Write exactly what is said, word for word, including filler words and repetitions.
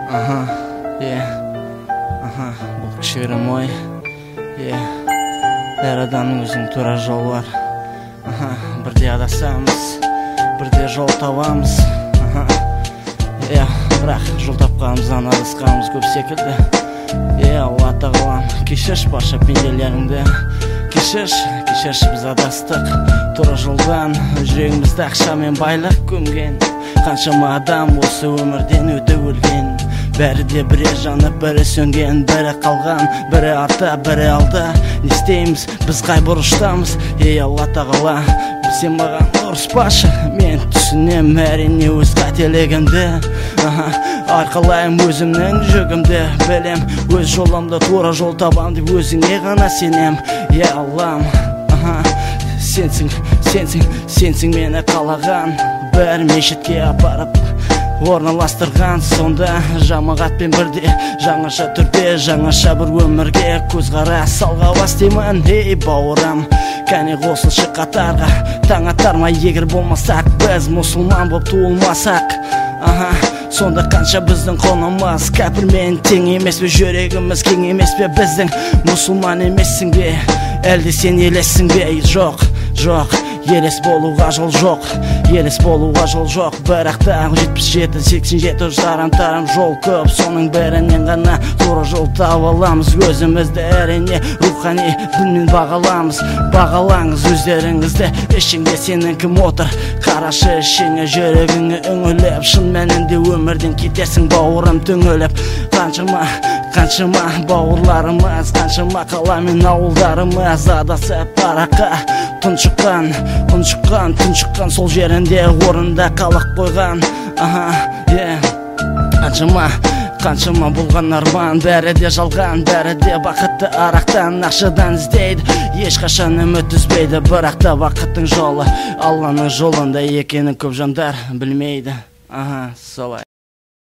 Aha, yeah. Aha, бұл кішігірім ой. Yeah. Әр адамның өзінің тура жолы бар. Aha, бірде адасамыз, бірде жол табамыз. Aha. Yeah, бірақ жол тапқанымыздан адасқанымыз көп секілді. Yeah, Алла тағалам, кешірші барша пенделеріңді. Кешірші, кешірші біз адастық тура жолдан. Жүрегімізді ақша мен байлық көмген. Қаншама адам осы өмірден өте өлген. Бәрі де бірі жанып, бірі сөнген, бірі қалған, бірі арта, бірі алда. Не істейміз, біз қай бұрыштамыз? Ей Алла тағала, сен маған ұрыспашы. Мен түсінем әрине өз қателігімді. Арқалайым өзімнің жүгімді. Білем өз жолымды тура жол табам деп өзіңе ғана сенем. Е Аллам, сенсің, сенсің, сенсің мені қалаған. Бір мешітке апарып орналастырған. Сонда жамағатпен бірде жаңаша түрде, жаңаша бір өмірге көзқара салға бастаймын. Ей бауырым, кәне қосылшы қатарға. Таң атар ма егер болмасақ, біз мұсылман болып туылмасақ? Аха, сонда қанша біздің қонымыз кәпірмен тең емес пе? Жүрегіміз кең емес пе біздің? Мұсылман емессің бе? Әлде сен елессің бе? Жоқ, жоқ, елес болуға жол жоқ, елес болуға жол жоқ. Бірақ та жетпіс жеті сексен жеті жарым-тарым жол көп. Соның бәрінен ғана тура жол таба аламыз. Өзімізді әрине рухани дінмен бағаламыз. Бағалаңыз өздеріңізді, ішіңде сенің кім отыр? Қарашы ішіңе, жүрегіңе үңіліп. Шын мәнінде өмірден кетерсің бауырым түңіліп. Қаншама, қаншама бауырларымыз, қаншама қала мен ауылдарымыз адасып параққа тұншыққан, тұншыққан, тұншыққан. Сол жерінде орында қалақ қойған. Аха, е, қаншама, қаншама болған арман. Бәрі де жалған, бәрі де бақытты арақтан, ақшадан іздейді. Ешқашан үміт үзбейді. Бірақ та бақыттың жолы Алланың жолында екенін көп жандар білмейді. Аха, солай.